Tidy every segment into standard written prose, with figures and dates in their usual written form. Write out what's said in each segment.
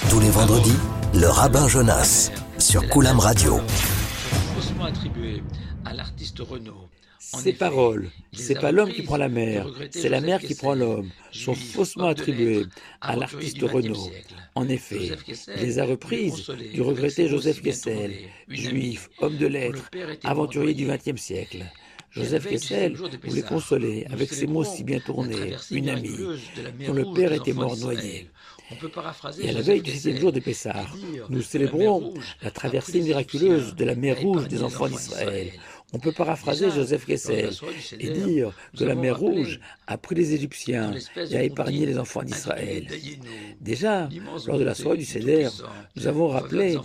Tous les vendredis, le rabbin Jonas sur Coulam Radio. Faussement attribué à l'artiste Renaud. Ces paroles, c'est pas l'homme qui prend la mer, c'est la mer qui prend l'homme, sont faussement attribuées à l'artiste Renaud. En effet, il les a reprises du regretté Joseph Kessel, juif, homme de lettres, aventurier du XXe siècle. Joseph Kessel voulait consoler avec ces mots si bien tournés une amie dont le père était mort noyé. Et à la veille du 7e jour de Pessah, nous célébrons la traversée miraculeuse de la mer Rouge des enfants d'Israël. On peut paraphraser Joseph Kessel et dire que la mer Rouge a pris les Égyptiens et a épargné les enfants d'Israël. Déjà, lors de la soirée du Seder, nous avons rappelé,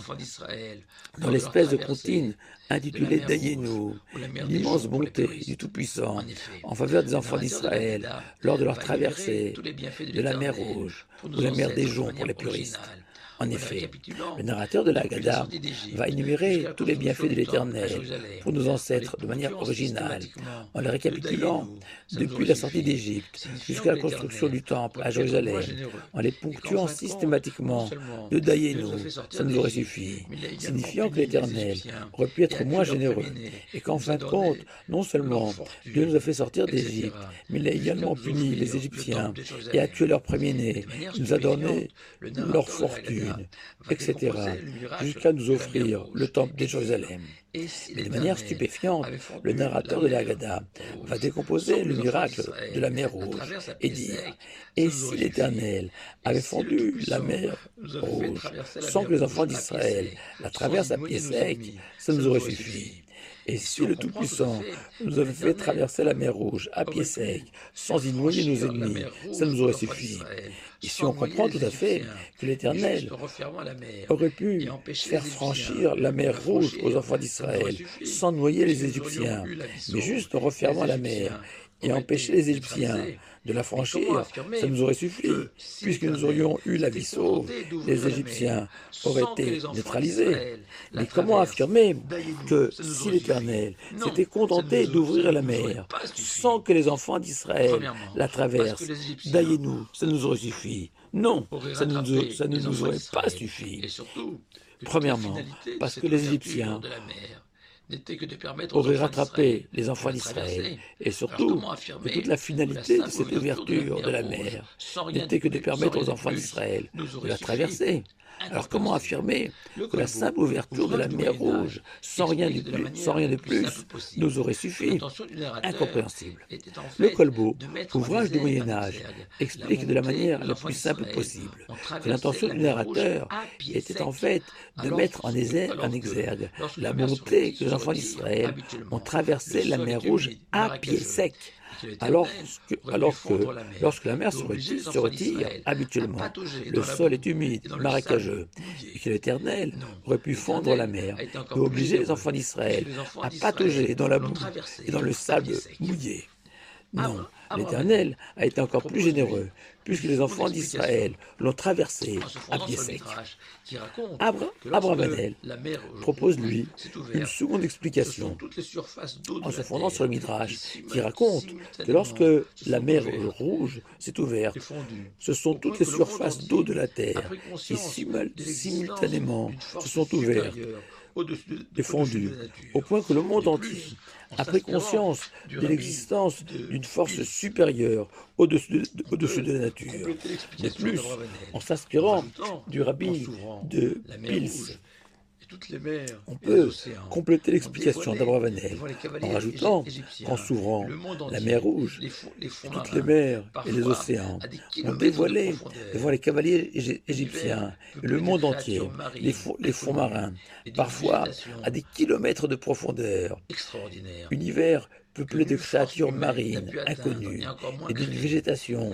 dans l'espèce de comptine intitulée Dayenu, l'immense bonté du Tout-Puissant en faveur des enfants d'Israël lors de leur traversée de la mer Rouge, ou la mer des joncs pour les puristes. En effet, le narrateur de la Haggadah va énumérer tous les bienfaits de l'Éternel pour nos ancêtres de manière originale, en les récapitulant depuis la sortie d'Égypte jusqu'à la construction du temple à Jérusalem, en les ponctuant systématiquement de Dayenu, ça nous aurait suffi, signifiant que l'Éternel aurait pu être moins généreux, et qu'en fin de compte, non seulement Dieu nous a fait sortir d'Égypte, mais il a également puni les Égyptiens et a tué leurs premiers-nés, il nous a donné leur fortune, etc., jusqu'à nous offrir le temple de Jérusalem. Mais de manière stupéfiante, le narrateur de la Haggadah va décomposer le miracle de la mer Rouge et dire « Et si l'Éternel avait fendu la mer Rouge sans que les enfants d'Israël la traversent à pied sec, ça nous aurait suffi. » Et si le Tout-Puissant nous avait fait traverser la mer Rouge à pied sec, sans y noyer nos ennemis, ça nous aurait suffi. Et si on comprend tout à fait que l'Éternel aurait pu faire franchir la mer Rouge aux enfants d'Israël, sans noyer les Égyptiens, mais juste en refermant la mer, et empêcher les Égyptiens de la franchir, ça nous aurait suffi, puisque nous aurions eu la vie sauve, les Égyptiens auraient été neutralisés. Mais comment affirmer que si l'Éternel s'était contenté d'ouvrir la mer sans que les enfants d'Israël la traversent, Dayenu, ça nous aurait suffi? Non, ça ne nous aurait pas suffi. Premièrement, parce que les Égyptiens aurait rattrapé les enfants d'Israël, et surtout, que toute la finalité de cette ouverture de la mer n'était que de permettre aux enfants d'Israël de la traverser. Alors comment affirmer que la simple ouverture de la mer Rouge, sans rien de plus, nous aurait suffi? Incompréhensible. Le Colbeau, ouvrage du Moyen-Âge, explique de la manière la plus simple possible que l'intention du narrateur était en fait de mettre en exergue la bonté que les enfants d'Israël ont traversé la mer Rouge à pied sec, alors que lorsque la mer se retire habituellement, le sol est humide, marécageux, et que l'Éternel aurait pu fondre la mer et obliger les enfants d'Israël à patauger dans la boue et dans le sable mouillé. Non, l'Éternel a été encore plus généreux, puisque les enfants d'Israël l'ont traversé à pied sec. Abravanel propose, lui, une seconde explication, en se fondant sur le Midrash, qui raconte que lorsque la mer Rouge s'est ouverte, ce sont toutes les surfaces d'eau de la terre qui simultanément se sont ouvertes et fondues, au point que le monde entier a pris conscience de l'existence d'une force supérieure au-dessus de la nature. De plus, en s'inspirant du rabbi de Pils, on peut compléter l'explication d'Abravanel en rajoutant qu'en s'ouvrant la mer Rouge, toutes les mers et les océans ont dévoilé devant les cavaliers égyptiens et le monde entier les fonds marins, parfois à des kilomètres de profondeur. Univers peuplé de créatures marines inconnues et d'une végétation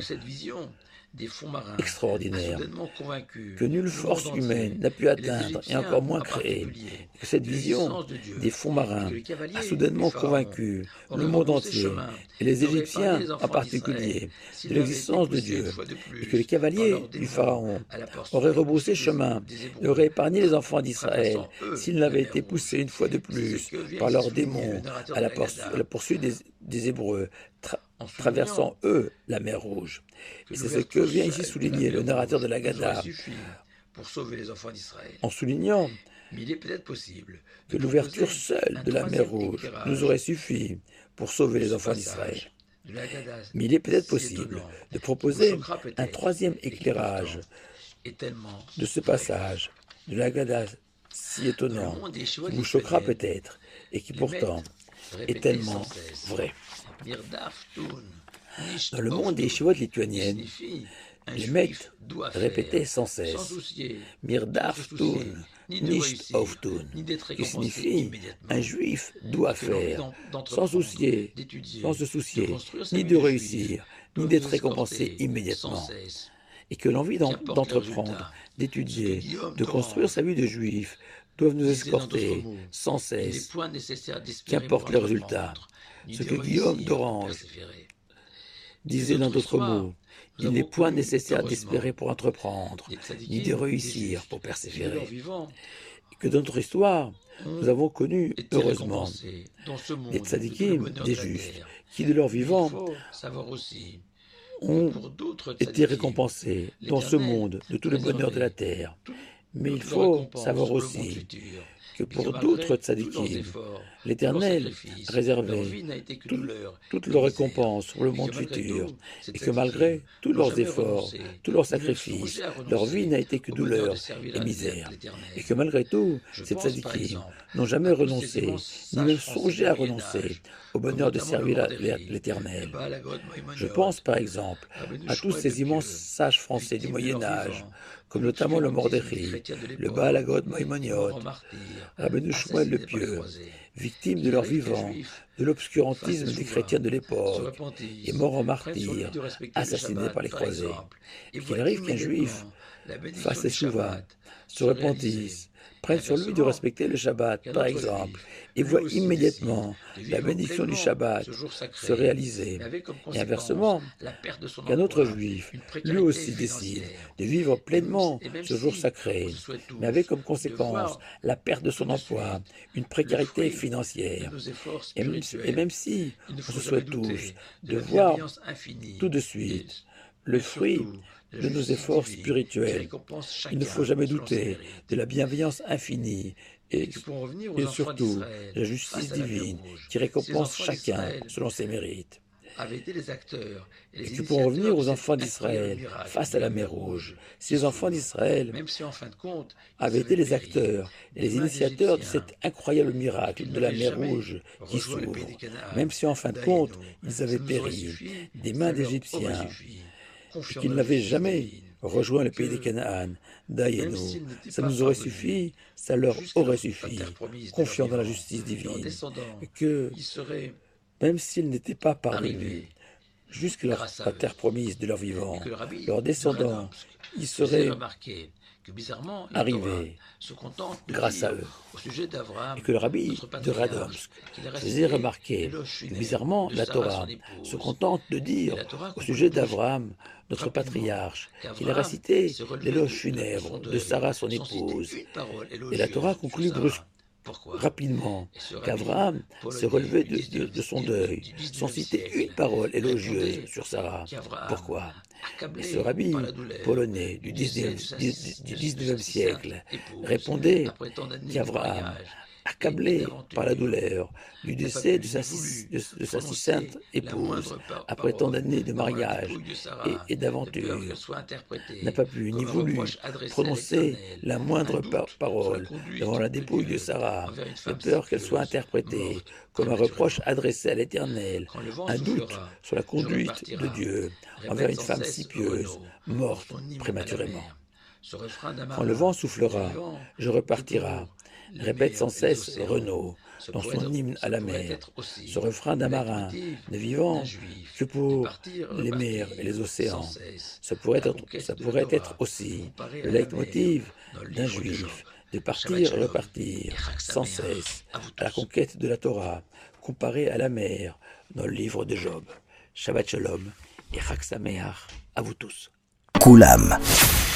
extraordinaire que nulle force humaine n'a pu atteindre et encore moins créer, et que cette vision des fonds marins a soudainement convaincu le monde entier, et les Égyptiens en particulier, de l'existence de Dieu, et que les cavaliers du Pharaon auraient rebroussé chemin et auraient épargné les enfants d'Israël s'ils n'avaient été poussés une fois de plus par leurs démons à la poursuite des Hébreux, traversant eux la mer Rouge. Et c'est ce que vient ici souligner le narrateur de la Haggadah pour sauver les enfants d'Israël. En soulignant Mais il est peut-être possible que l'ouverture seule de la mer Rouge nous aurait suffi pour sauver les enfants d'Israël. Mais il est peut-être possible de proposer un troisième éclairage de ce passage de l'Agada si étonnant, qui vous choquera peut-être, et qui pourtant est tellement vrai. Dans le monde des yeshivot lituaniennes, les maîtres répétaient sans cesse « Mirdavtun, nicht auftun », qui signifie « un juif doit faire », sans se soucier ni de réussir, ni d'être récompensé immédiatement. Et que l'envie d'entreprendre, d'étudier, de construire sa vie de juif doivent nous escorter sans cesse, qu'importe le résultat. Ce que Guillaume d'Orange disait dans d'autres mots, il n'est point nécessaire d'espérer pour entreprendre, ni de réussir pour persévérer. Et que dans notre histoire, nous avons connu, heureusement, des tzadikim, des justes, qui de leur vivant ont été récompensés dans ce monde de tout le bonheur de la terre. Mais il faut savoir aussi que pour d'autres tzadikim, l'Éternel réservait toute leur récompense pour le monde futur, et que malgré tous leurs efforts, tous leurs sacrifices, leur vie n'a été que douleur et misère, et que malgré tout, ces tzadikim n'ont jamais renoncé, ni même songé à renoncer au bonheur de servir l'Éternel. Je pense par exemple à tous ces immenses sages français du Moyen-Âge, comme notamment le Mordechai, le Baal HaGaon Maïmoniot, Rabbeinu Shmuel le Pieux, victimes de leur vivant, de l'obscurantisme des chrétiens de l'époque, et morts en martyrs, assassinés par les croisés. Et qu'il arrive qu'un juif fasse échouva, se repentisse, prenne sur lui de respecter le Shabbat, par exemple, et voit immédiatement la bénédiction du Shabbat se réaliser. Et inversement, qu'un autre juif, lui aussi décide de vivre pleinement ce jour sacré, mais avec comme conséquence la perte de son emploi, une précarité financière. Et même si on se souhaite tous de voir tout de suite le fruit de nos efforts spirituels, il ne faut jamais douter de la bienveillance infinie et surtout la justice divine qui récompense chacun selon ses mérites. Et que pour revenir aux enfants d'Israël face à la mer Rouge, ces enfants d'Israël avaient été les acteurs et les initiateurs de cet incroyable miracle de la mer Rouge qui s'ouvre, même si en fin de compte ils avaient péri des mains d'Égyptiens, qu'ils n'avaient jamais rejoint le pays des Canaan. Daïenou, ça nous aurait suffi, ça leur aurait suffi, confiant dans la justice divine, et que même s'ils n'étaient pas parvenus jusqu'à la terre promise de leur vivant, leurs descendants y seraient arrivés grâce à eux. Et que le rabbi de Radomsk faisait remarquer que bizarrement la Torah se contente de dire au sujet d'Abraham, notre patriarche, qu'il a récité l'éloge funèbre de Sarah, son épouse. Et la Torah conclut rapidement qu'Abraham se relevait de son deuil, sans citer une parole élogieuse sur Sarah. Pourquoi? Et ce rabbi polonais du 19e siècle répondait qu'Abraham, accablé par la douleur du décès de sa si sainte épouse, après tant d'années de mariage et d'aventure, n'a pas pu ni voulu prononcer la moindre parole devant la dépouille de Sarah, de peur qu'elle soit interprétée comme un reproche adressé à l'Éternel, un doute sur la conduite de Dieu envers une femme si pieuse, morte prématurément. Quand le vent soufflera, je repartirai, répète sans cesse Renaud dans son hymne à la mer, ce refrain d'un marin ne vivant que pour les mers et les océans. Ça pourrait être aussi le leitmotiv d'un juif, de partir et repartir sans cesse à la conquête de la Torah, comparé à la mer dans le livre de Job. Shabbat Shalom et Chag Sameach à vous tous. Koulam.